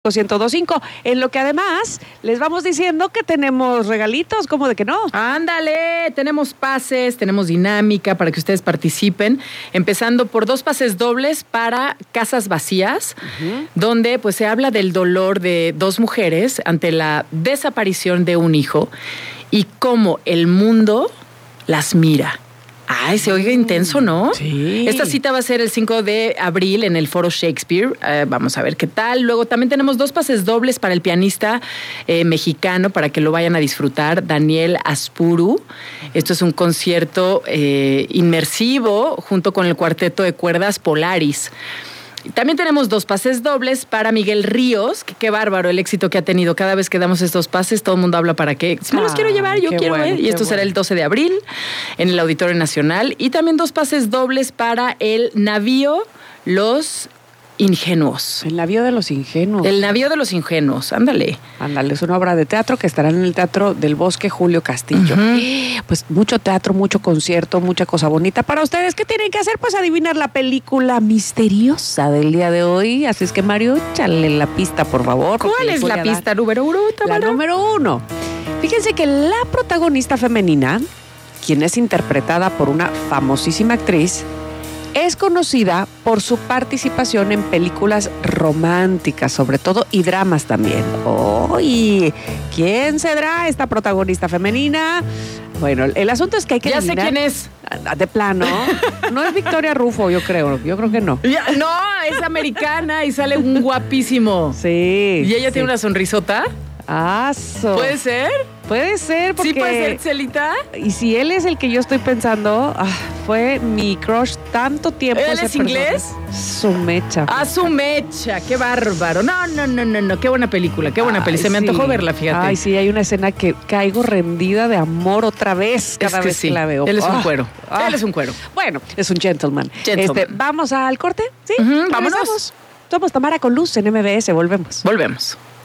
102.5, en lo que además les vamos diciendo que tenemos regalitos, ¿cómo de que no? Ándale, tenemos pases, tenemos dinámica para que ustedes participen, empezando por 2 pases dobles para Casas Vacías, donde pues se habla del dolor de 2 mujeres ante la desaparición de un hijo y cómo el mundo las mira. Ay, se oiga intenso, ¿no? Sí. Esta cita va a ser el 5 de abril en el Foro Shakespeare. Vamos a ver qué tal. Luego también tenemos 2 pases dobles para el pianista mexicano para que lo vayan a disfrutar, Daniel Aspuru. Esto es un concierto inmersivo junto con el cuarteto de cuerdas Polaris. También tenemos 2 pases dobles para Miguel Ríos, que qué bárbaro el éxito que ha tenido. Cada vez que damos estos pases, todo el mundo habla para qué. Me los quiero llevar, yo quiero, bueno, Y esto será el 12 de abril en el Auditorio Nacional. Y también 2 pases dobles para el Navío Los Ingenuos. El navío de los ingenuos. El Navío de los Ingenuos, ándale. Ándale, es una obra de teatro que estará en el Teatro del Bosque Julio Castillo. Pues mucho teatro, mucho concierto, mucha cosa bonita para ustedes. ¿Qué tienen que hacer? Pues adivinar la película misteriosa del día de hoy. Así es que, Mario, échale la pista, por favor. ¿Cuál es la pista número 1? La número 1. Fíjense que la protagonista femenina, quien es interpretada por una famosísima actriz, es conocida por su participación en películas románticas, sobre todo, y dramas también. ¡Oye! ¿Quién será esta protagonista femenina? Bueno, el asunto es que hay que adivinar. Ya sé quién es. De plano. No es Victoria Rufo, yo creo que no. No, es americana y sale un guapísimo. Sí. ¿Y ella tiene una sonrisota? ¿Puede ser? Puede ser, porque... ¿Sí puede ser, Celita? Y si él es el que yo estoy pensando, fue mi crush tanto tiempo. ¿Él es inglés? Su mecha. Su mecha, qué bárbaro. No, qué buena película, qué buena peli. Se me antojó verla, fíjate. Ay, sí, hay una escena que caigo rendida de amor otra vez cada vez que la veo. Él es un cuero. Él es un cuero. Bueno, es un gentleman. ¿Vamos al corte? Sí, Vámonos. Somos Tamara con Luz en MBS, volvemos. Volvemos.